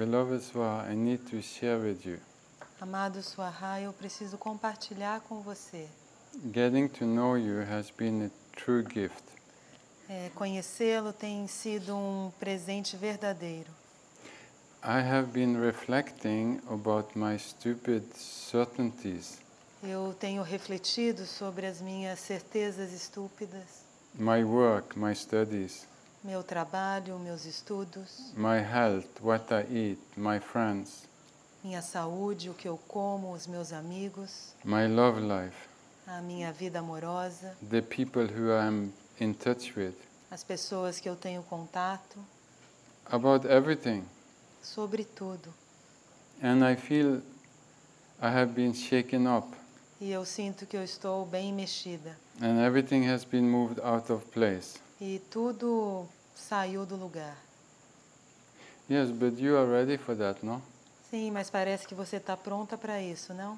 Beloved Swaha, I need to share with you. Amado Swaha, eu preciso compartilhar com você. Getting to know you has been a true gift. Conhecê-lo tem sido um presente verdadeiro. I have been reflecting about my stupid certainties, Eu tenho refletido sobre as minhas certezas estúpidas, my work, my studies, meu trabalho, meus estudos, my health, what I eat, my friends, minha saúde, o que eu como, os meus amigos, my love life, a minha vida amorosa, the people who I'm in touch with, as pessoas que eu tenho contato, about everything. sobre tudo. And I feel I have been shaken up E eu sinto que eu estou bem mexida. and everything has been moved out of place. E tudo saiu do lugar. Yes, but you are ready for that, no? Sim, mas parece que você está pronta para isso, não?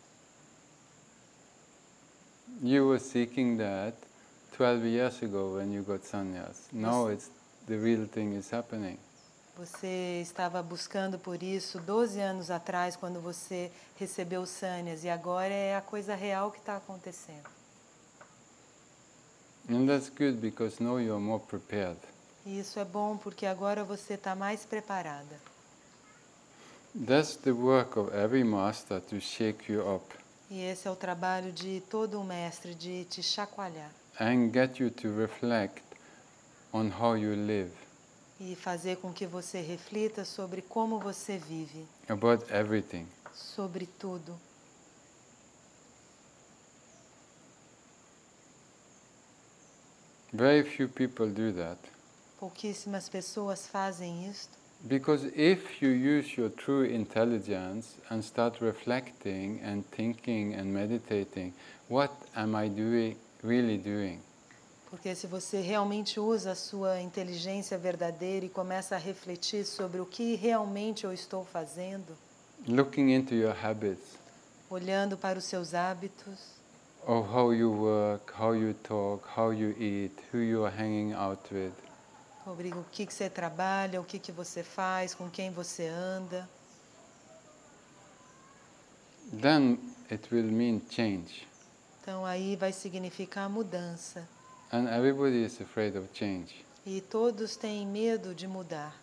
You were seeking that 12 years ago when you got sannyas. Now it's the real thing is happening. Você estava buscando por isso 12 anos atrás, quando você recebeu o sannyas, e agora é a coisa real que está acontecendo. And that's good because now you are more prepared. E isso é bom porque agora você está mais preparada. That's the work of every master, to shake you up E esse é o trabalho de todo o mestre, de te chacoalhar and get you to reflect on how you live, e fazer com que você reflita sobre como você vive, about everything. sobre tudo. Very few people do that. Pouquíssimas pessoas fazem isto. Because if you use your true intelligence and start reflecting and thinking and meditating, what am I doing, really doing? Porque se você realmente usa a sua inteligência verdadeira e começa a refletir sobre o que realmente eu estou fazendo, Looking into your habits, olhando para os seus hábitos, of how you work, how you talk, how you eat, who you are hanging out with, sobre o que você trabalha, o que você faz, com quem você anda, then it will mean change. então aí vai significar mudança. And everybody is afraid of change. E todos têm medo de mudar.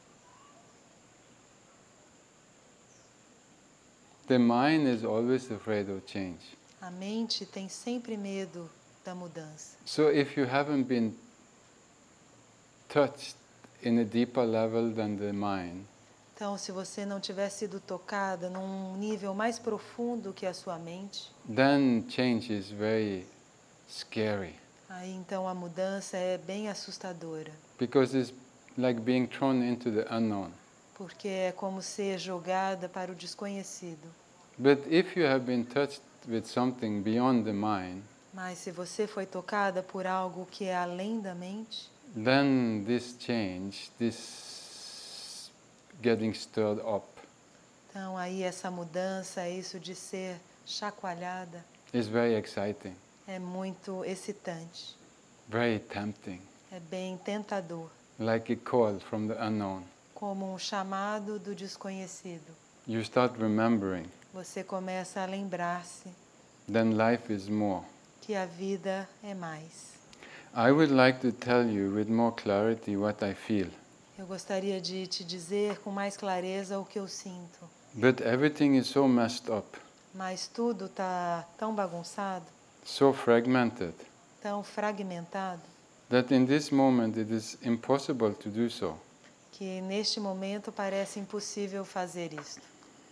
The mind is always afraid of change. A mente tem sempre medo da mudança. So if you haven't been touched in a deeper level than the mind, Então, se você não tiver sido tocada num nível mais profundo que a sua mente, then change is very scary. aí então a mudança é bem assustadora. Because it's like being thrown into the unknown. Porque é como ser jogada para o desconhecido. But if you have been touched with something beyond the mind, Mas se você foi tocada por algo que é além da mente, then this change, this getting stirred up, então aí essa mudança, isso de ser chacoalhada, is very exciting, é muito excitante, very tempting, é bem tentador, like a call from the unknown. como um chamado do desconhecido. You start remembering, Você começa a lembrar-se then life is more. que a vida é mais. I would like to tell you with more clarity what I feel. Eu gostaria de te dizer com mais clareza o que eu sinto. But everything is so messed up, Mas tudo está tão bagunçado, so fragmented, tão fragmentado, that in this moment it is impossible to do so. que neste momento parece impossível fazer isto.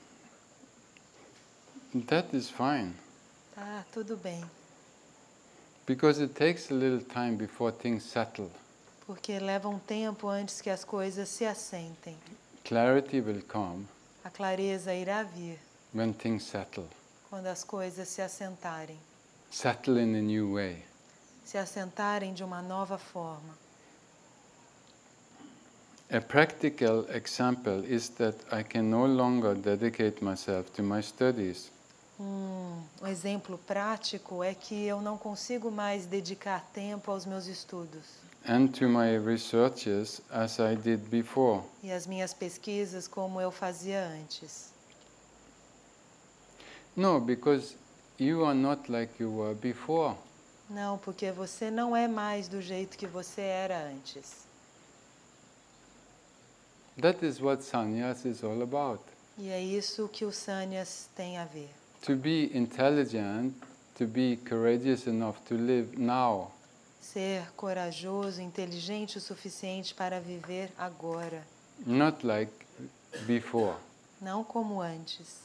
That is fine, Tá, tudo bem. because it takes a little time before things settle. Porque leva um tempo antes que as coisas se assentem. Clarity will come A clareza irá vir when things settle. quando as coisas se assentarem. Settle in a new way. Se assentarem de uma nova forma. A practical example is that I can no longer dedicate myself to my studies. Um exemplo prático é que eu não consigo mais dedicar tempo aos meus estudos. and to my researches as I did before. E as minhas pesquisas como eu fazia antes. No, because you are not like you were before. Não, porque você não é mais do jeito que você era antes. That is what sannyas is all about. E é isso que o sannyas tem a ver. To be intelligent, to be courageous enough to live now. Ser corajoso, inteligente o suficiente para viver agora, Not like before. não como antes.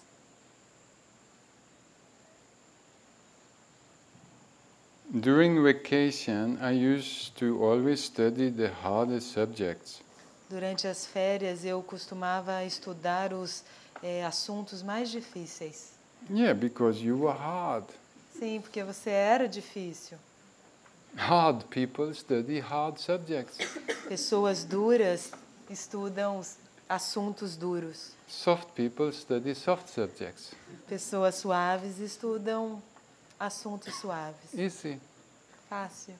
During vacation, I used to always study the hardest subjects. Durante as férias eu costumava estudar os assuntos mais difíceis. Yeah, because you were hard. Sim, porque você era difícil. Hard people study hard subjects. Pessoas duras estudam os assuntos duros. Soft people study soft subjects. Pessoas suaves estudam assuntos suaves. Easy. Fácil.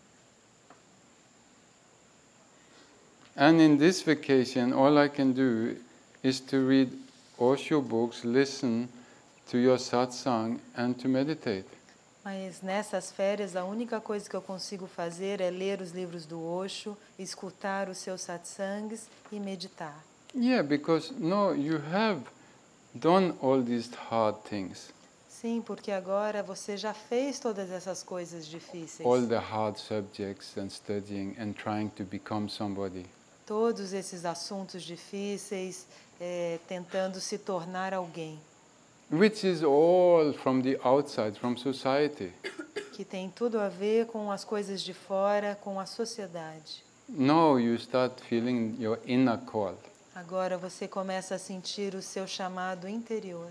And in this vacation, all I can do is to read Osho books, listen to your satsang, and to meditate. Mas nessas férias, a única coisa que eu consigo fazer é ler os livros do Osho, escutar os seus satsangs e meditar. Yeah, because no, you have done all these hard things, Sim, porque agora você já fez todas essas coisas difíceis. all the hard subjects and studying and trying to become somebody. Todos esses assuntos difíceis, tentando se tornar alguém. Which is all from the outside, from society. Que tem tudo a ver com as coisas de fora, com a sociedade. Now you start feeling your inner call. Agora você começa a sentir o seu chamado interior.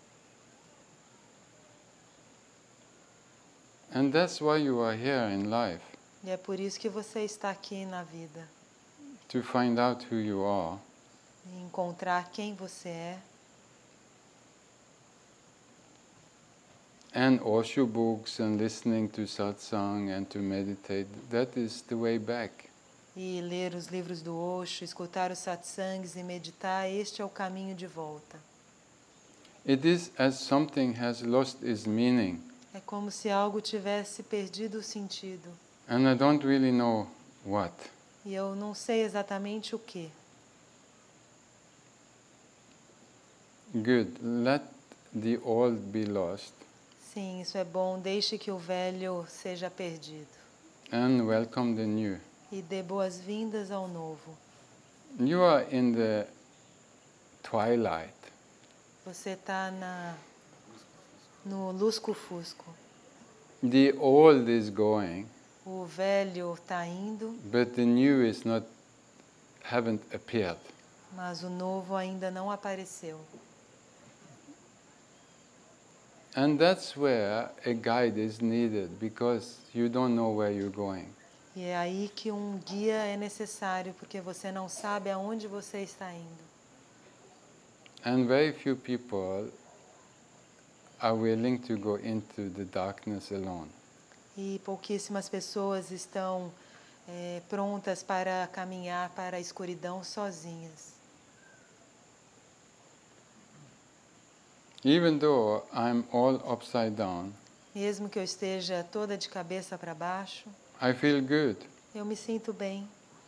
And that's why you are here in life, E é por isso que você está aqui na vida. to find out who you are, E encontrar quem você é. and Osho books and listening to satsang and to meditate, that is the way back. E ler os livros do Osho, escutar os satsangs e meditar, este é o caminho de volta. It is as something has lost its meaning, É como se algo tivesse perdido o sentido. and I don't really know what. E eu não sei exatamente o que. Good, let the old be lost, Sim, isso é bom. Deixe que o velho seja perdido. and welcome the new. E dê boas-vindas ao novo. You are in the twilight, Você está no lusco-fusco. the old is going, O velho está indo, but the new is not, haven't appeared. mas o novo ainda não apareceu. And that's where a guide is needed, because you don't know where you're going. E é aí que um guia é necessário, porque você não sabe aonde você está indo. And very few people are willing to go into the darkness alone. E pouquíssimas pessoas estão prontas para caminhar para a escuridão sozinhas. Even though I'm all upside down, Mesmo que eu esteja toda de cabeça para baixo, I feel good. eu me sinto bem.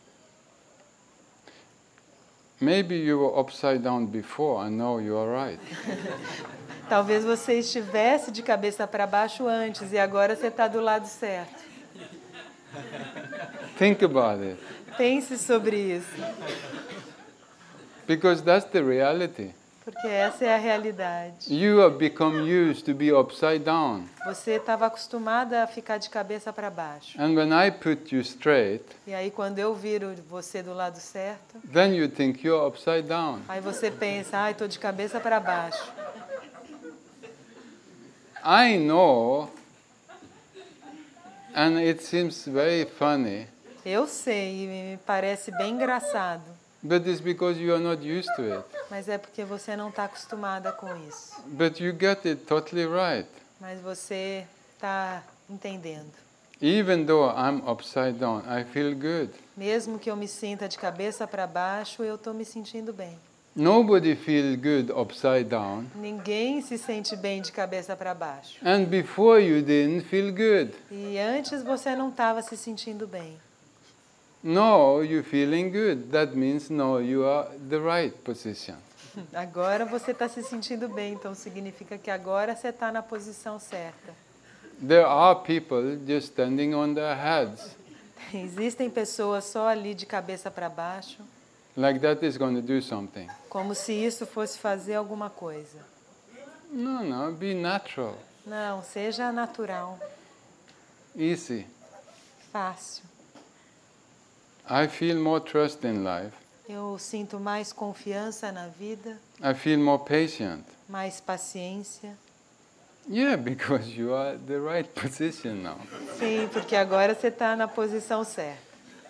Maybe you were upside down before, and now you are right. Talvez você estivesse de cabeça para baixo antes e agora você está do lado certo. Think about it, Pense sobre isso, because that's the reality. porque essa é a realidade. You have become used to be upside down. Você estava acostumada a ficar de cabeça para baixo. And when I put you straight, E aí quando eu viro você do lado certo, then you think you're upside down. aí você pensa, ai, estou de cabeça para baixo. I know, and it seems very funny, Eu sei, e me parece bem engraçado, but it's because you are not used to it. mas é porque você não está acostumada com isso. But you get it totally right. Mas você está entendendo. Even though I'm upside down, I feel good. Mesmo que eu me sinta de cabeça para baixo, eu estou me sentindo bem. Nobody feels good upside down. Ninguém se sente bem de cabeça para baixo. And before you didn't feel good. E antes você não estava se sentindo bem. Now you're feeling good. That means now you are the right position. Agora você está se sentindo bem, então significa que agora você está na posição certa. There are people just standing on their heads. Existem pessoas só ali de cabeça para baixo, Like that is going to do something. como se isso fosse fazer alguma coisa. No, be natural. Não, seja natural, Easy. fácil. I feel more trust in life. Eu sinto mais confiança na vida, I feel more patient. mais paciência. Yeah, because you are the right position now. Sim, porque agora você está na posição certa.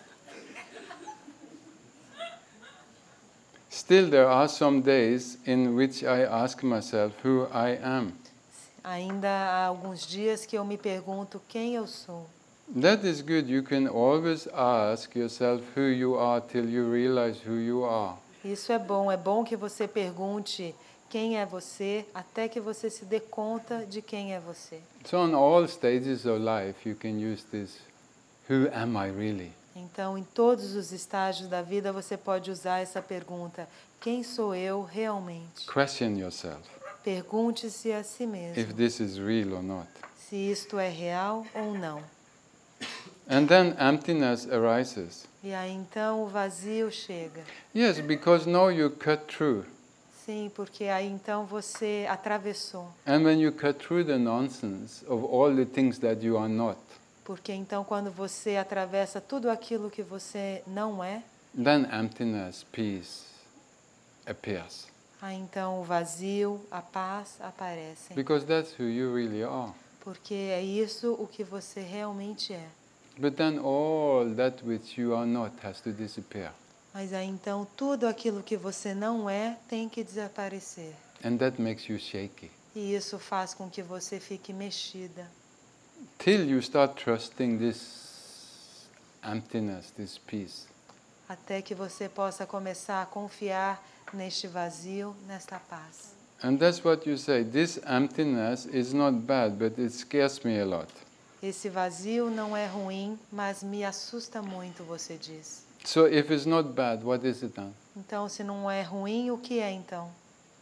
Still, there are some days in which I ask myself who I am. Ainda há alguns dias que eu me pergunto quem eu sou. That is good. You can always ask yourself who you are till you realize who you are. Isso é bom que você pergunte quem é você até que você se dê conta de quem é você. So on all stages of life you can use this, who am I really? Então, em todos os estágios da vida você pode usar essa pergunta: quem sou eu realmente? Question yourself Pergunte-se a si mesmo if this is real or not. se isto é real ou não. And then emptiness arises. E aí então o vazio chega. Yes, because now you cut through. Sim, porque aí então você atravessou. And when you cut through the nonsense of all the things that you are not, Porque então quando você atravessa tudo aquilo que você não é, then emptiness, peace appears. aí então o vazio, a paz aparecem. Because that's who you really are. Porque é isso o que você realmente é. But then all that which you are not has to disappear. Mas aí então tudo aquilo que você não é tem que desaparecer. And that makes you shaky. E isso faz com que você fique mexida. Till you start trusting this emptiness, this peace. Até que você possa começar a confiar neste vazio, nesta paz. And that's what you say. This emptiness is not bad, but it scares me a lot. Esse vazio não é ruim, mas me assusta muito, você diz. So if it's not bad, what is it then? Então, se não é ruim, o que é então?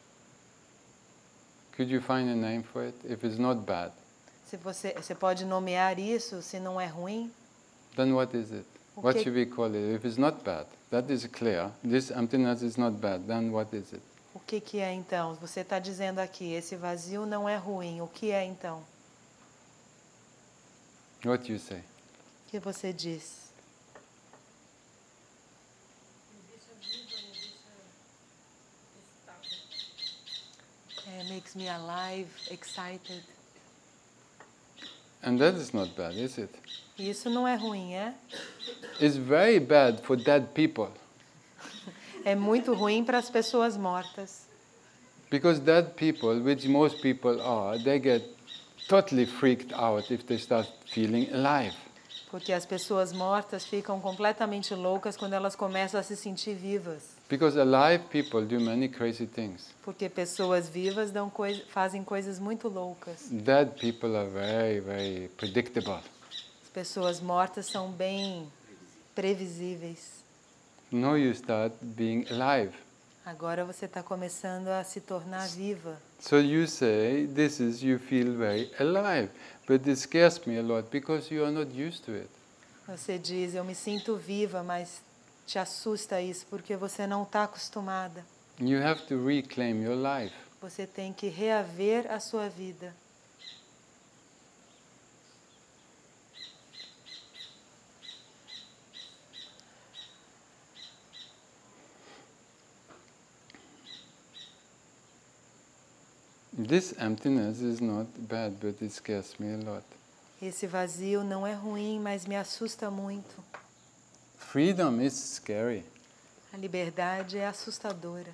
Could you find a name for it? If it's not bad, Se você pode nomear isso, se não é ruim, then what is it? O What que- should we call it? If it's not bad, that is clear. This emptiness is not bad, then what is it? o que é então? Você está dizendo aqui, esse vazio não é ruim, o que é então? What you say? O que você diz? Makes me alive, excited. And that is not bad, is it? Isso não é ruim, é? It's very bad for dead people. É muito ruim para as pessoas mortas. Because dead people, which most people are, they get totally freaked out if they start feeling alive. Porque as pessoas mortas ficam completamente loucas quando elas começam a se sentir vivas. Because alive people do many crazy things. Porque pessoas vivas fazem coisas muito loucas. Dead people are very, very predictable. As pessoas mortas são bem previsíveis. Now you start being alive. Agora você está começando a se tornar viva. So you say, this is, you feel very alive. But it scares me a lot because you are not used to it. Você diz, eu me sinto viva, mas te assusta isso porque você não está acostumada. You have to reclaim your life. Você tem que reaver a sua vida. This emptiness is not bad, but it scares me a lot. Esse vazio não é ruim, mas me assusta muito. Freedom is scary. A liberdade é assustadora.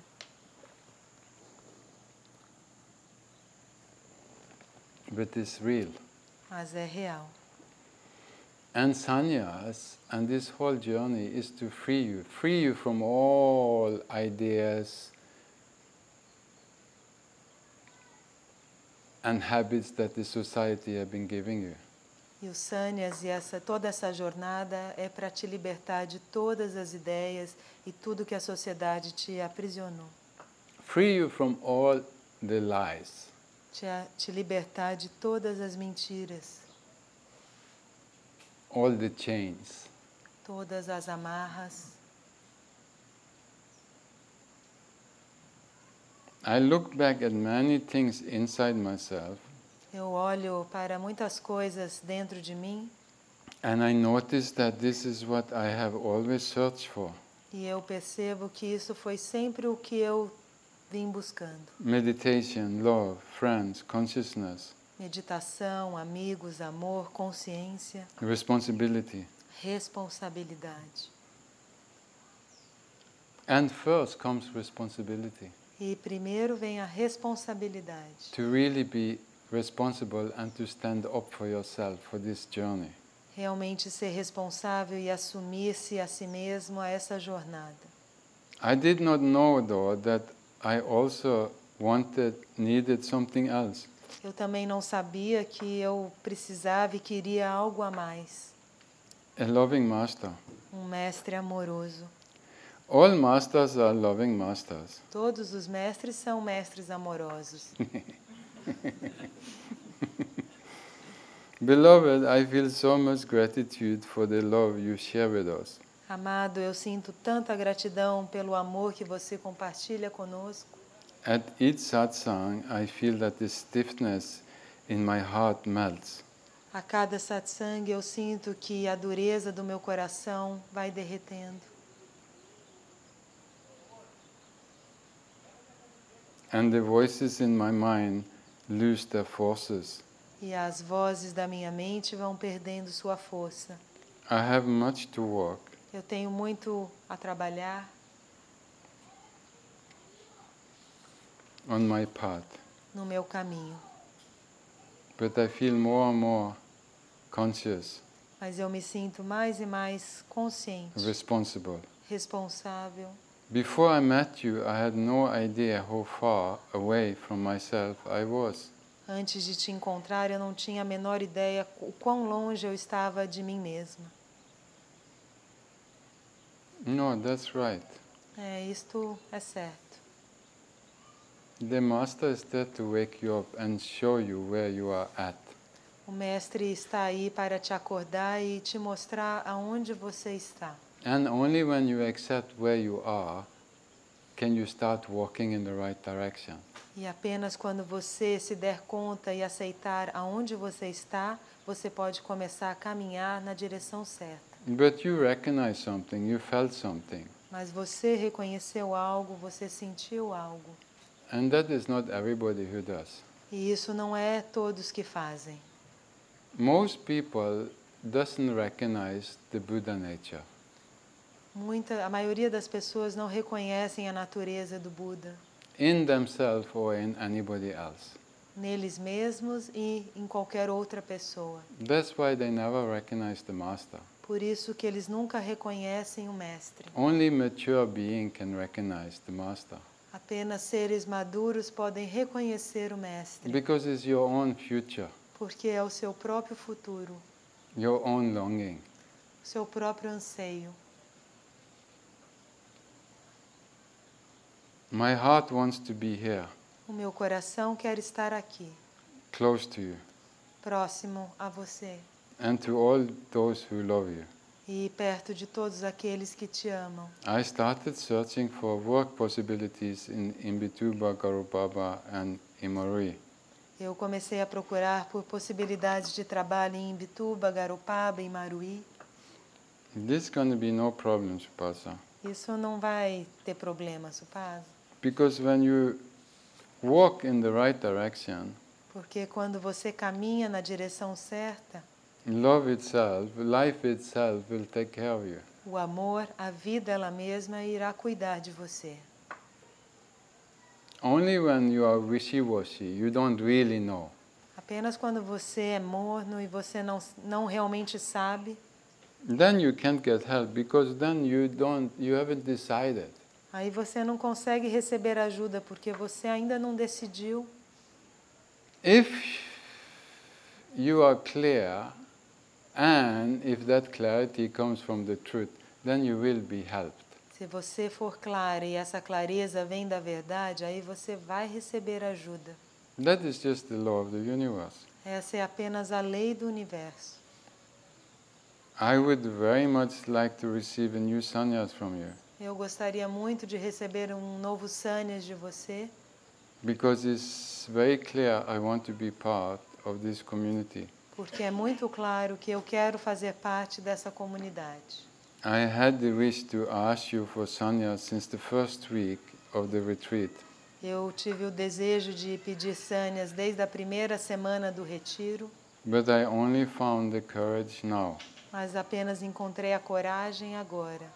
But it's real. Mas é real. And sannyas and this whole journey is to free you from all ideas and habits that the society have been giving you. E os sannyas e toda essa jornada é para te libertar de todas as ideias e tudo que a sociedade te aprisionou. Free you from all the lies. Te libertar de todas as mentiras, All the chains. todas as amarras. I look back at many things inside myself Eu olho para muitas coisas dentro de mim and I notice that this is what I have always searched for. e eu percebo que isso foi sempre o que eu vim buscando. Meditation, love, friends, consciousness, Meditação, amigos, amor, consciência, responsibility. responsabilidade. And first comes responsibility. E primeiro vem a responsabilidade. To really be responsible and to stand up for yourself for this journey. Realmente ser responsável e assumir-se a si mesmo a essa jornada. I did not know though that I also needed something else. Eu também não sabia que eu precisava e queria algo a mais. A loving master. Um mestre amoroso. All masters are loving masters. Todos os mestres são mestres amorosos. Beloved, I feel so much gratitude for the love you share with us. Amado, eu sinto tanta gratidão pelo amor que você compartilha conosco. At each satsang, I feel that the stiffness in my heart melts. A cada satsang eu sinto que a dureza do meu coração vai derretendo. And the voices in my mind lose their forces. E as vozes da minha mente vão perdendo sua força. I have much to work. Eu tenho muito a trabalhar On my path. no meu caminho. But I feel more and more conscious, Mas eu me sinto mais e mais consciente, responsible. responsável. Before I met you, I had no idea how far away from myself I was. Antes de te encontrar, eu não tinha a menor ideia o quão longe eu estava de mim mesma. No, that's right. Isto é certo. The Master is there to wake you up and show you where you are at. O Mestre está aí para te acordar e te mostrar aonde você está. And only when you accept where you are, can you start walking in the right direction. E apenas quando você se der conta e aceitar aonde você está, você pode começar a caminhar na direção certa. But you recognize something, you felt something. Mas você reconheceu algo, você sentiu algo. And that is not everybody who does. E isso não é todos que fazem. Most people doesn't recognize the Buddha nature. A maioria das pessoas não reconhecem a natureza do Buda In themselves or in anybody else. neles mesmos e em qualquer outra pessoa. That's why they never recognize the Master. Por isso que eles nunca reconhecem o Mestre. Only mature being can recognize the Master. Apenas seres maduros podem reconhecer o Mestre, Because it's your own future, porque é o seu próprio futuro, your own longing. o seu próprio anseio. My heart wants to be here, O meu coração quer estar aqui, close to you, próximo a você and to all those who love you. e perto de todos aqueles que te amam. I started searching for work possibilities in Imbituba, Garubaba and Imarui. Eu comecei a procurar por possibilidades de trabalho em Imbituba, Garupaba e Maruí. This is going to be no problem, Supasa. Isso não vai ter problema, Supasa. Because when you walk in the right direction, Porque quando você caminha na direção certa, love itself, life itself will take care of you. o amor, a vida ela mesma irá cuidar de você. Only when you are wishy-washy, you don't really know. Apenas quando você é morno e você não realmente sabe, then you can't get help because then you haven't decided. aí você não consegue receber ajuda porque você ainda não decidiu. If you are clear, and if that clarity comes from the truth, then you will be helped. Se você for clara e essa clareza vem da verdade, aí você vai receber ajuda. That is just the law of the universe. Essa é apenas a lei do universo. I would very much like to receive a new sannyas from you. Eu gostaria muito de receber um novo sannyas de você, Because it's very clear I want to be part of this community. porque é muito claro que eu quero fazer parte dessa comunidade. I had the wish to ask you for sannyas since the first week of the retreat. Eu tive o desejo de pedir sannyas desde a primeira semana do retiro, But I only found the courage now. mas apenas encontrei a coragem agora.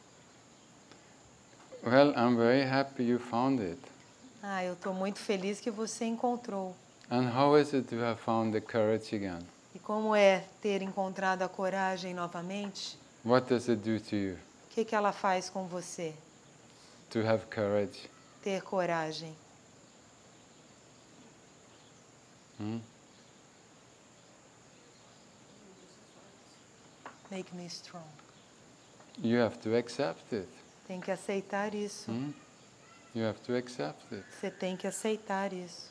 Well, I'm very happy you found it. Eu estou muito feliz que você encontrou. And how is it to have found the courage again? E como é ter encontrado a coragem novamente? What does it do to you O que ela faz com você? to have courage? Ter coragem. Make me strong. You have to accept it. Tem que aceitar isso. You have to accept it. Você tem que aceitar isso.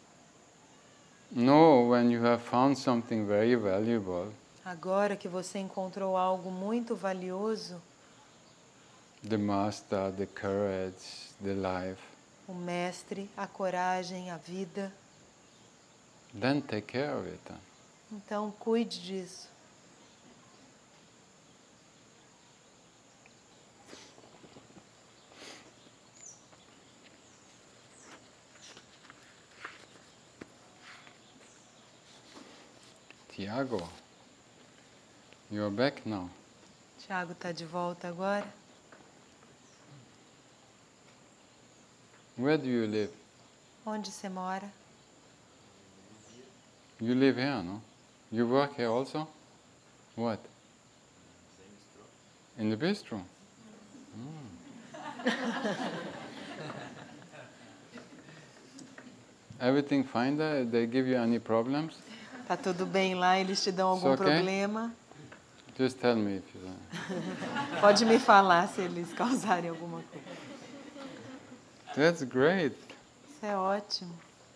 No, when you have found something very valuable, Agora que você encontrou algo muito valioso, the master, the courage, the life, o mestre, a coragem, a vida, then take care of it. então cuide disso. Tiago, you're back now. Tiago está de volta agora. Where do you live? Onde você mora? You live here, no? You work here also? What? In the bistro? Everything fine there? They give you any problems? Tá tudo bem lá? Eles te dão algum okay? problema? Just tell me if you Pode me falar se eles causarem alguma coisa. That's great. Isso é ótimo.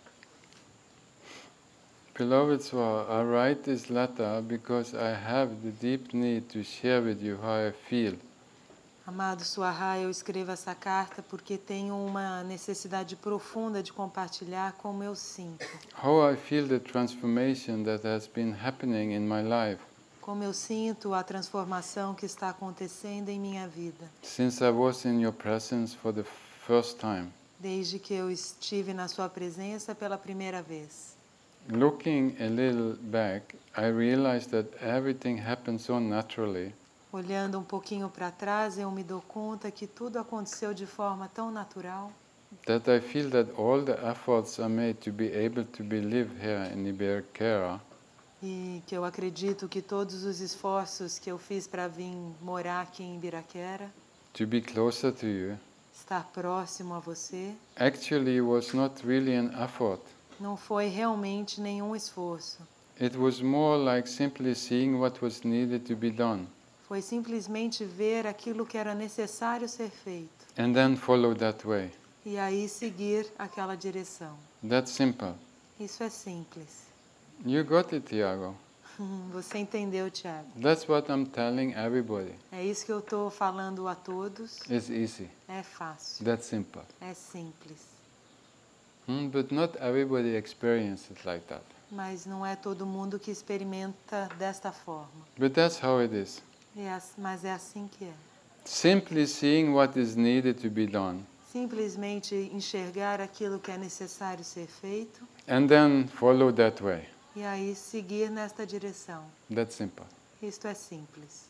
Beloved Swa, I write this letter because I have the deep need to share with you how I feel. Amado Swaha, eu escrevo essa carta porque tenho uma necessidade profunda de compartilhar como eu sinto. How I feel the transformation that has been happening in my life Como eu sinto a transformação que está acontecendo em minha vida. since I was in your presence for the first time. Desde que eu estive na sua presença pela primeira vez. Looking a little back, I realized that everything happened so naturally. Olhando um pouquinho para trás, eu me dou conta que tudo aconteceu de forma tão natural. That I feel that all the efforts are made to be able to live here in Ibericara E que eu acredito que todos os esforços que eu fiz para vir morar aqui em Ibiraquera, to be closer to you, estar próximo a você, actually was not really an effort. não foi realmente nenhum esforço. It was more like simply seeing what was needed to be done Foi simplesmente ver aquilo que era necessário ser feito and then follow that way. e aí seguir aquela direção. That's simple. Isso é simples. You got it, Tiago. Você entendeu, Tiago? That's what I'm telling everybody. É isso que eu estou falando a todos. It's easy. É fácil. That's simple. É simples. But not everybody experiences like that. Mas não é todo mundo que experimenta desta forma. But that's how it is. Mas é assim que é. Simply seeing what is needed to be done Simplesmente enxergar aquilo que é necessário ser feito and then follow that way. e aí seguir nesta direção. That's simple. Isto é simples.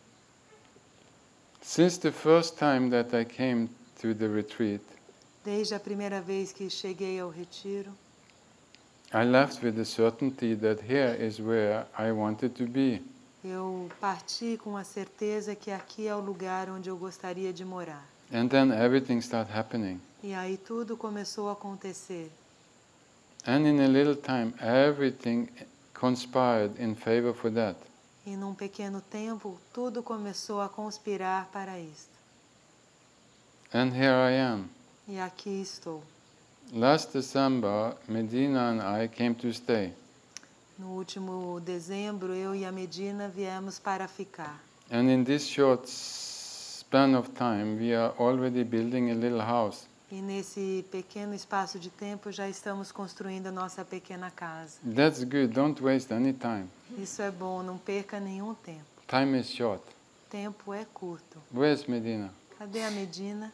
Since the first time that I came to the retreat, Desde a primeira vez que cheguei ao retiro, I left with the certainty that here is where I wanted to be. Eu parti com a certeza que aqui é o lugar onde eu gostaria de morar. And then everything started happening. E aí tudo começou a acontecer. And in a little time, everything conspired in favor for that. E num pequeno tempo, tudo começou a conspirar para isto. And here I am. E aqui estou. Last December, Medina and I came to stay. No último dezembro, eu e a Medina viemos para ficar. And in this short span of time, we are already building a little house. E nesse pequeno espaço de tempo, já estamos construindo a nossa pequena casa. That's good. Don't waste any time. Isso é bom, não perca nenhum tempo. Time is short. Tempo é curto. Where's Medina? Cadê a Medina?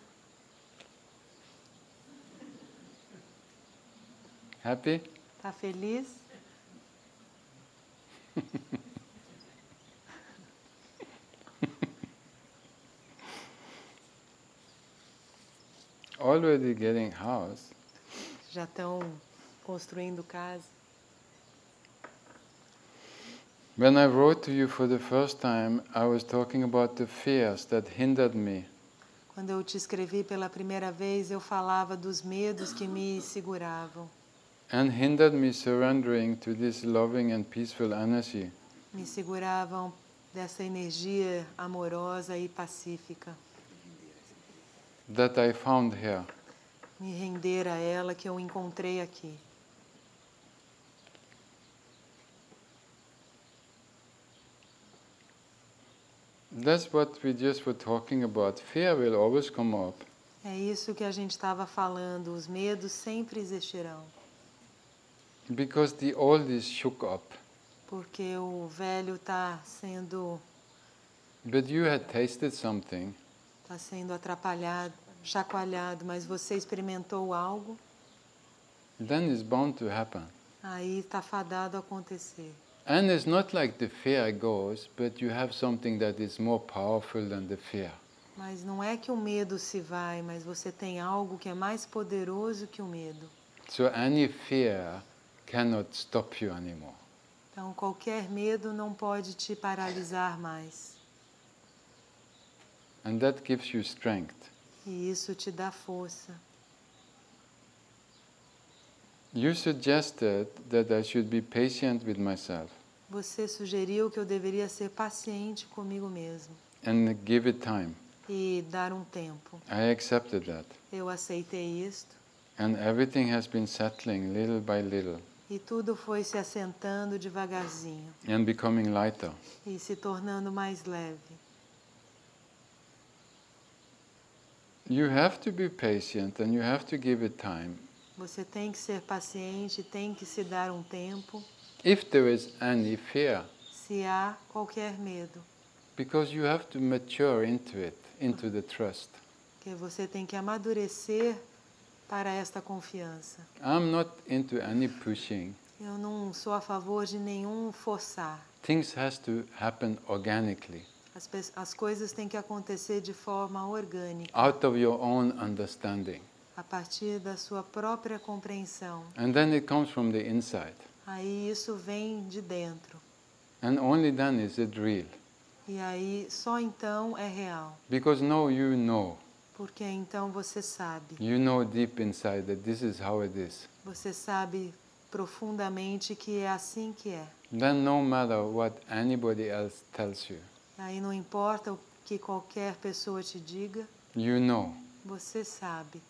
Happy? Tá feliz? Already getting house. Já estão construindo casa? When I wrote to you for the first time, I was talking about the fears that hindered me. Quando eu te escrevi pela primeira vez, eu falava dos medos que me seguravam. And hindered me surrendering to this loving and peaceful energy. Me seguravam dessa energia amorosa e pacífica. That I found here. Me render a ela que eu encontrei aqui. That's what we just were talking about. Fear will always come up. É isso que a gente estava falando. Os medos sempre existirão. Because the old is shook up. Porque o velho está sendo But you had tasted something. Está sendo atrapalhado, chacoalhado, mas você experimentou algo, Then it's bound to happen. aí está fadado a acontecer. And it's not like the fear goes, but you have something that is more powerful than the fear. Mas não é que o medo se vai, mas você tem algo que é mais poderoso que o medo. So any fear cannot stop you anymore. Então qualquer medo não pode te paralisar mais. And that gives you strength. E isso te dá força. You suggested that I should be patient with myself Você sugeriu que eu deveria ser paciente comigo mesmo and give it time. e dar um tempo. I accepted that. Eu aceitei isto And everything has been settling little by little e tudo foi se assentando devagarzinho and becoming lighter. e se tornando mais leve. You have to be patient and you have to give it time. Você tem que ser paciente, tem que se dar um tempo, If there is any fear, se há qualquer medo, because you have to mature into it, into the trust. que você tem que amadurecer para esta confiança. I'm not into any pushing. Eu não sou a favor de nenhum forçar. Things has to happen organically, As coisas têm que acontecer de forma orgânica, out of your own understanding. a partir da sua própria compreensão. And then it comes from the inside. Aí isso vem de dentro. And only then is it real. E aí só então é real. Because now you know. Porque então você sabe. You know deep inside that this is how it is. Você sabe profundamente que é assim que é. Then no matter what anybody else tells you, Aí não importa o que qualquer pessoa te diga, you know. você sabe.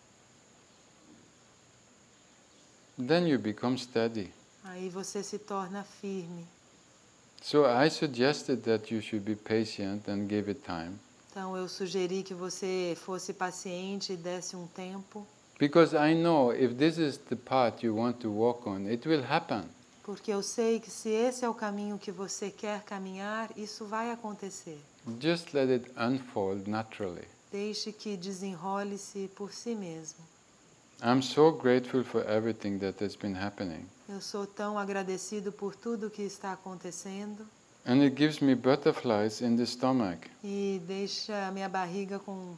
Then you become steady. Aí você se torna firme. So I suggested that you should be patient and give it time. Então eu sugeri que você fosse paciente e desse um tempo, Because I know if this is the path you want to walk on, it will happen. porque eu sei que se esse é o caminho que você quer caminhar, isso vai acontecer. Just let it unfold naturally. Deixe que desenrole-se por si mesmo. I'm so grateful for everything that has been happening. Eu sou tão agradecido por tudo que está acontecendo And it gives me butterflies in the stomach. e deixa a minha barriga com...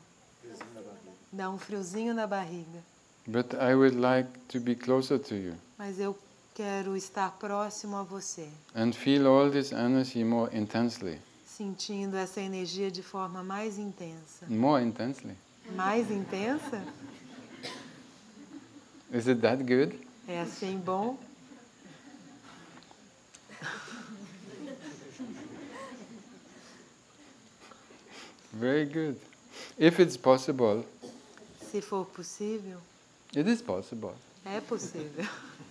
dá um friozinho na barriga. But I would like to be closer to you. Mas eu Quero estar próximo a você, and feel all this energy more intensely. sentindo essa energia de forma mais intensa. More intensely. Mais intensa? Is it that good? É assim bom? Very good. If it's possible, Se for possível, it is possible. é possível.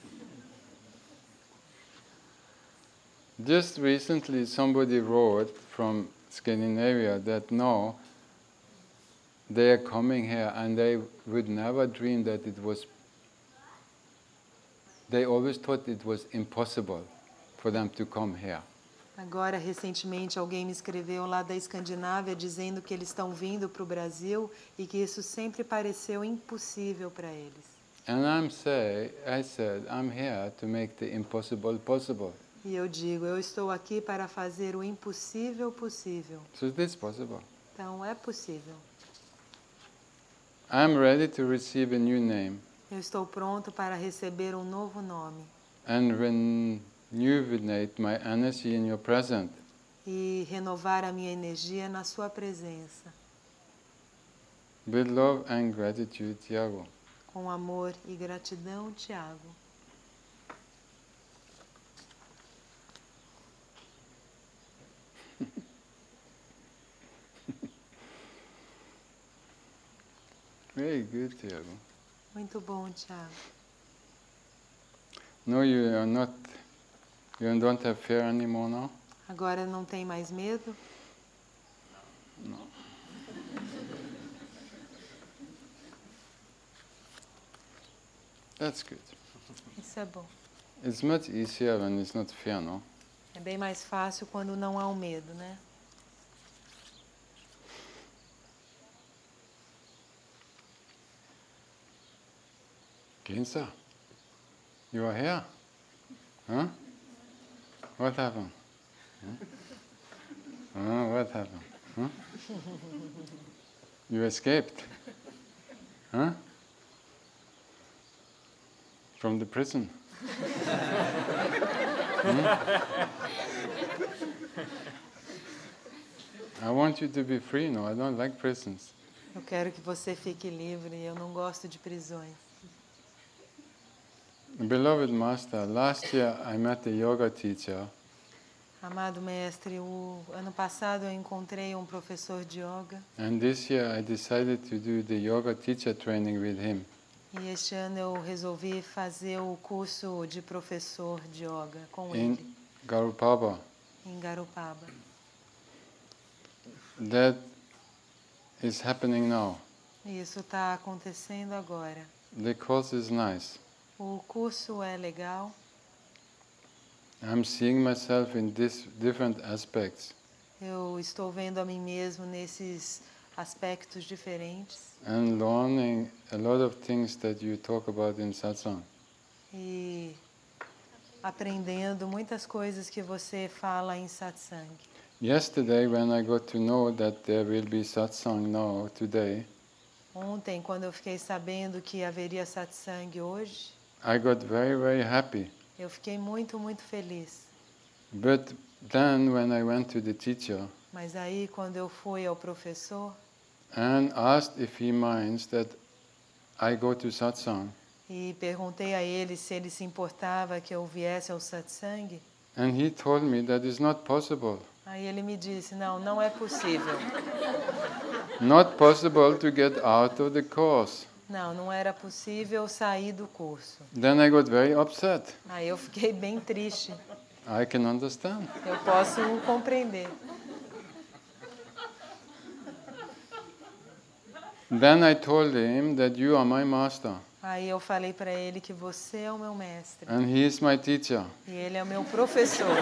Just recently somebody wrote from Scandinavia that no, they are coming here and they would never dream that it was, they always thought it was impossible for them to come here. Agora, recentemente, alguém me escreveu lá da Escandinávia dizendo que eles estão vindo para o Brasil e que isso sempre pareceu impossível para eles. And I said, I'm here to make the impossible possible. E eu digo, eu estou aqui para fazer o impossível possível. So it is possible. Então, é possível. I'm ready to receive a new name Eu estou pronto para receber um novo nome and rejuvenate my energy in your presence. e renovar a minha energia na sua presença. With love and gratitude, Tiago. Com amor e gratidão, Tiago. Very good, Tiago. Muito bom, Tiago. No, you don't have fear anymore now? Agora não tem mais medo? No. That's good. Isso é bom. It's much easier when it's not fear, no? É bem mais fácil quando não há o medo, né? Ginza, you are here? Huh? What happened? Huh? What happened? Huh? You escaped? Huh? From the prison? I want you to be free, no? I don't like prisons. Eu quero que você fique livre. Eu não gosto de prisões. Beloved Master, last year I met a yoga teacher. Amado mestre, o ano passado eu encontrei um professor de yoga. And this year I decided to do the yoga teacher training with him. E este ano eu resolvi fazer o curso de professor de yoga com In ele, Garupaba. em Garopaba. That is happening now. E isso está acontecendo agora. The course is nice. O curso é legal. I'm seeing myself in these different aspects Eu estou vendo a mim mesmo nesses aspectos diferentes and learning a lot of things that you talk about in satsang. e aprendendo muitas coisas que você fala em satsang. Yesterday, when I got to know that there will be satsang now, today, Ontem, quando eu fiquei sabendo que haveria satsang hoje, I got very, very happy. eu fiquei muito, muito feliz. But then when I went to the teacher Mas aí, quando eu fui ao professor and asked if he minds that I go to satsang, e perguntei a ele se ele se importava que eu viesse ao satsang, and he told me that it's not possible. aí ele me disse, não, não é possível. Not possible to get out of the course. Não, não era possível sair do curso. Then I got very upset. Aí eu fiquei bem triste. I can understand. Eu posso compreender. Then I told him that you are my master Aí eu falei para ele que você é o meu mestre and he is my teacher. e ele é o meu professor.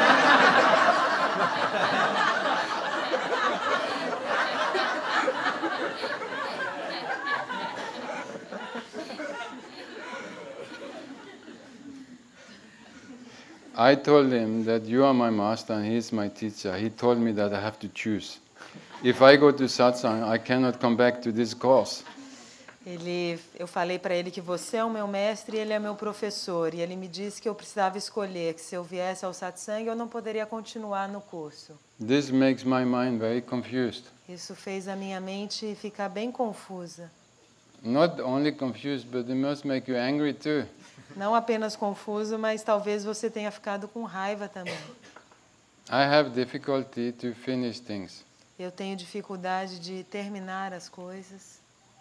I told him that you are my master and he is my teacher. He told me that I have to choose. If I go to satsang, I cannot come back to this course. Eu falei para ele que você é o meu mestre e ele é meu professor. E ele me disse que eu precisava escolher, que se eu viesse ao satsang eu não poderia continuar no curso. This makes my mind very confused. Isso fez a minha mente ficar bem confusa. Not only confused, but it must make you angry too. Não apenas confuso, mas talvez você tenha ficado com raiva também. I have difficulty to finish things. Eu tenho dificuldade de terminar as coisas.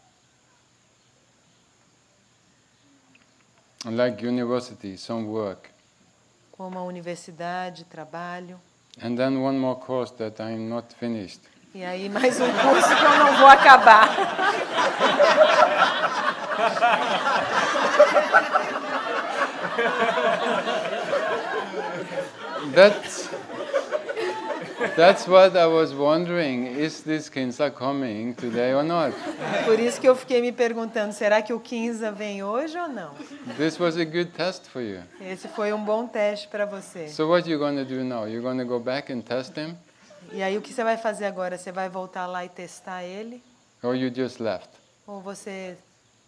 Like university, some work. Como a universidade, trabalho. And then one more course that I'm not finished. E aí mais um curso que eu não vou acabar. That's what I was wondering. Is this Kinsa coming today or not? Por isso que eu fiquei me perguntando, será que o Kinsa vem hoje ou não? This was a good test for you. Esse foi um bom teste para você. So what you going to do now? You're going to go back and test him? E aí o que você vai fazer agora? Você vai voltar lá e testar ele? Or you just left? Ou você...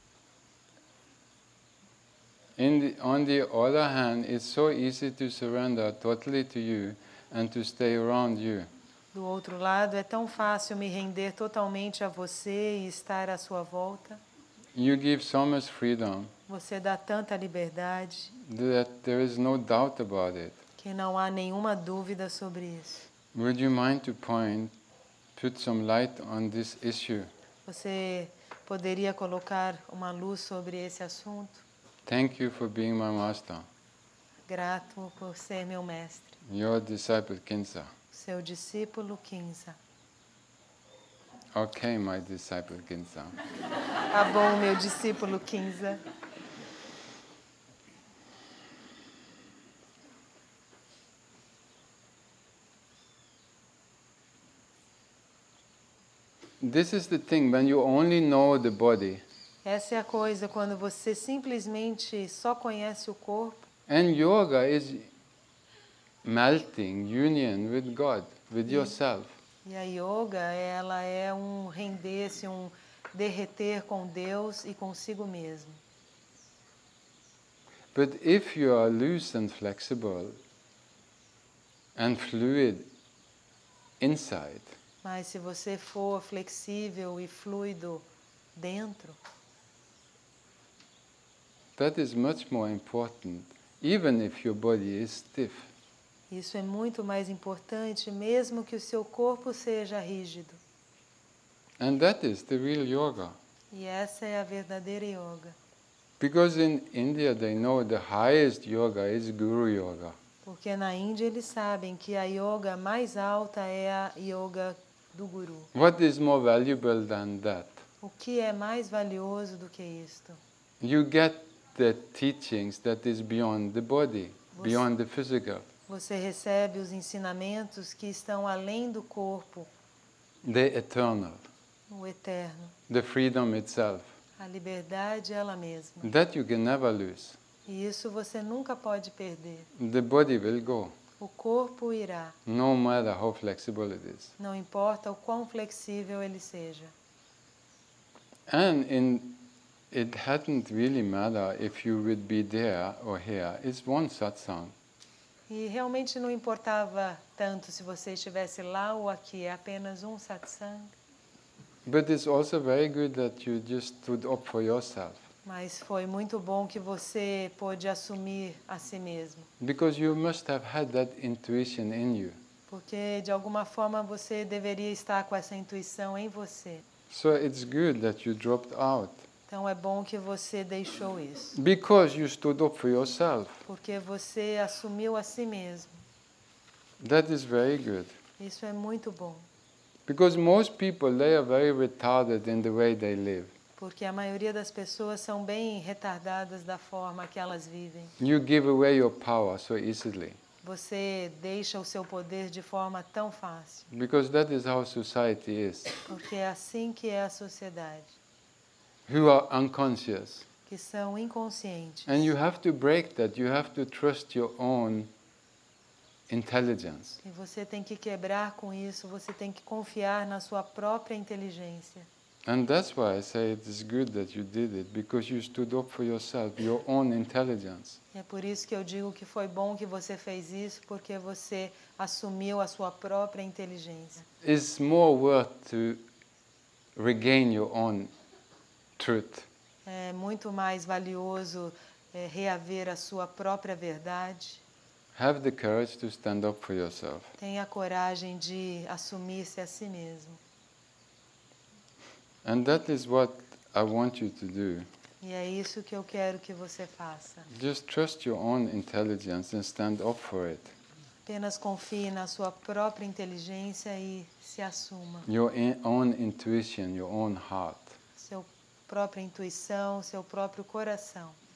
On the other hand, it's so easy to surrender totally to you and to stay around you. Do outro lado, é tão fácil me render totalmente a você e estar à sua volta. You give so much freedom Você dá tanta liberdade that there is no doubt about it. que não há nenhuma dúvida sobre isso. Would you mind to put some light on this issue? Você poderia colocar uma luz sobre esse assunto? Thank you for being my master. Grato por ser meu mestre. Your disciple Kinsa. Seu discípulo Kinsa. Okay, my disciple Kinsa. Tá bom, meu discípulo Kinsa. This is the thing, when you only know the body, Essa é a coisa, quando você simplesmente só conhece o corpo. and yoga is melting, union with God, with yourself. E a yoga, ela é um render-se, um derreter com Deus e consigo mesmo. But if you are loose and flexible and fluid inside, Mas se você for flexível e fluido dentro, that is much more important, even if your body is stiff. isso é muito mais importante, mesmo que o seu corpo seja rígido. And that is the real yoga. E essa é a verdadeira yoga. Because in India they know the highest yoga is Guru Yoga. Porque na Índia eles sabem que a yoga mais alta é a yoga do Guru. What is more valuable than that? O que é mais valioso do que isto? You get the teachings that is beyond the body, beyond the physical. Você recebe os ensinamentos que estão além do corpo, The eternal, o eterno, the freedom itself. a liberdade ela mesma. That you can never lose. E isso você nunca pode perder. The body will go, O corpo irá, no matter how flexible it is. não importa o quão flexível ele seja. And it hadn't really matter if you would be there or here. It's one satsang. E realmente não importava tanto se você estivesse lá ou aqui, é apenas um satsang. But it's also very good that you just stood up for yourself. Mas foi muito bom que você pôde assumir a si mesmo. Because you must have had that intuition in you. Porque de alguma forma você deveria estar com essa intuição em você. So it's good that you dropped out. Então é bom que você deixou isso. Because you stood up for yourself. Porque você assumiu a si mesmo. That is very good. Isso é muito bom. Because most people, they are very retarded in the way they live. Porque a maioria das pessoas são bem retardadas da forma que elas vivem. You give away your power so easily. Você deixa o seu poder de forma tão fácil. Because that is how society is. Porque é assim que é a sociedade. Who are unconscious. Que são inconscientes. And you have to break that. You have to trust your own intelligence. E você tem que quebrar com isso, você tem que confiar na sua própria inteligência. And that's why I say it is good that you did it, because you stood up for yourself, your own intelligence. É por isso que eu digo que foi bom que você fez isso, porque você assumiu a sua própria inteligência. It's more worth to regain your own truth. É muito mais valioso reaver a sua própria verdade. Have the courage to stand up for yourself. Tenha a coragem de assumir-se a si mesmo. And that is what I want you to do. E é isso que eu quero que você faça. Just trust your own intelligence and stand up for it. Apenas confie na sua própria inteligência e se assuma. Your own intuition, your own heart. Sua própria intuição, seu próprio coração.